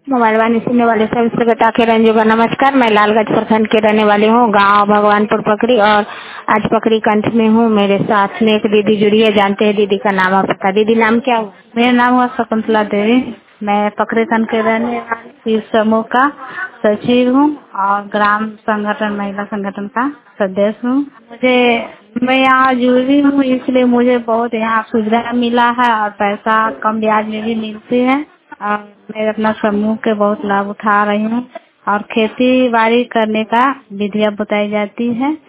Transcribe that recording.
Mobile वाणी सुनने वाले सभी श्रोता के रंजोगा नमस्कार। मैं लालगंज प्रखंड के रहने वाली हूँ, गांव भगवानपुर पकड़ी, और आज पकड़ी कंठ में हूँ। मेरे साथ में एक दीदी जुड़ी है, जानते हैं दीदी का नाम और पता। दीदी नाम क्या हुआ? मेरा नाम हुआ शकुंतला देवी। मैं पकड़ेखंड के रहने वाली इस समूह का सचिव हूँ और ग्राम संगठन महिला संगठन का सदस्य हूँ। मैं यहाँ जुड़ी हूँ, इसलिए मुझे बहुत यहाँ सुविधा मिला है और पैसा कम ब्याज में भी मिलती है और मैं अपना समूह के बहुत लाभ उठा रही हूँ और खेती बाड़ी करने का विधियाँ बताई जाती है।